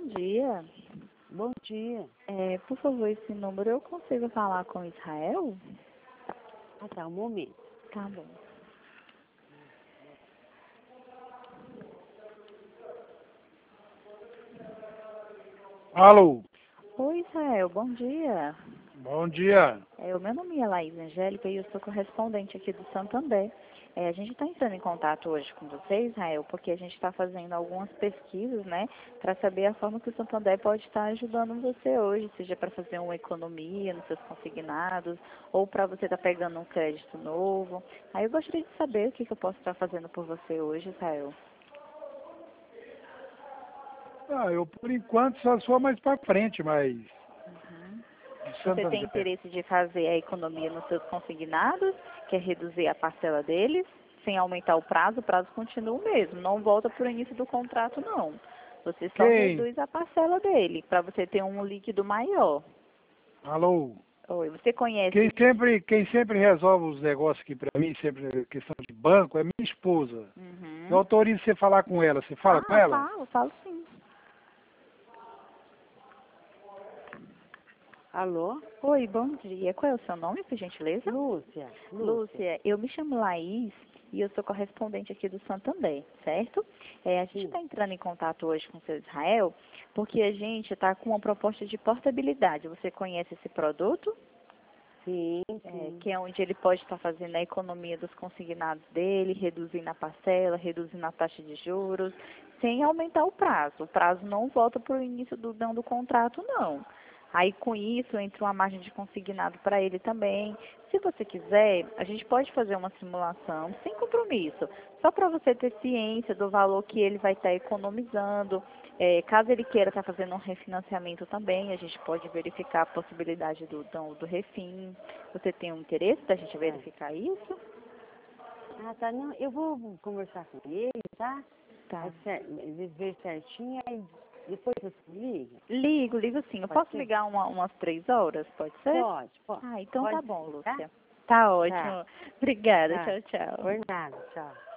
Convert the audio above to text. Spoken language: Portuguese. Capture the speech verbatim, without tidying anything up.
dia. Bom dia. É, por favor, esse número eu consigo falar com Israel? Ah, tá, um momento. Tá bom. Alô, Oi, Israel, bom dia. bom dia. É, o meu nome é Laís Angélica e eu sou correspondente aqui do Santander. É, a gente está entrando em contato hoje com você, Israel, porque a gente está fazendo algumas pesquisas, né, para saber a forma que o Santander pode estar ajudando você hoje, seja para fazer uma economia nos seus consignados, ou para você estar pegando um crédito novo. Aí eu gostaria de saber o que, que eu posso estar fazendo por você hoje, Israel. Ah, eu por enquanto só sou mais para frente, mas Uhum. de Você tem Santander. interesse de fazer a economia nos seus consignados, quer reduzir a parcela deles, sem aumentar o prazo, o prazo continua o mesmo, não volta para o início do contrato não. Você só Quem? reduz a parcela dele, para você ter um líquido maior. Alô. Oi, você Quem conhece... sempre, quem sempre resolve os negócios aqui para mim, sempre questão de banco, é minha esposa. Eu Uhum. autorizo você falar com ela. Você fala com Ah, ela? falo, falo sim. Alô? Oi, bom dia. Qual é o seu nome, por gentileza? Lúcia. Lúcia. Lúcia, eu me chamo Laís e eu sou correspondente aqui do Santander, certo? É, a gente Sim. está entrando em contato hoje com o seu Israel porque a gente está com uma proposta de portabilidade. Você conhece esse produto? Sim, É, sim. que é onde ele pode estar fazendo a economia dos consignados dele, reduzindo a parcela, reduzindo a taxa de juros, sem aumentar o prazo. O prazo não volta para o início do, não, do contrato, não. Aí, com isso, entra uma margem de consignado para ele também. Se você quiser, a gente pode fazer uma simulação sem compromisso, só para você ter ciência do valor que ele vai estar economizando. É, caso ele queira estar fazendo um refinanciamento também, a gente pode verificar a possibilidade do, do, do refim. Você tem um interesse da gente verificar isso? Ah, tá. Não, eu vou conversar com ele, tá? Tá. Aí, cer- ver certinho, aí depois você liga? Ligo, ligo sim. Eu Pode posso ser? ligar uma, umas três horas, pode ser? Pode, pode. Ah, então Pode tá bom, sim, tá? Lúcia. Tá Tá, ótimo. Obrigada. tá. Tchau, tchau. Por nada, tchau.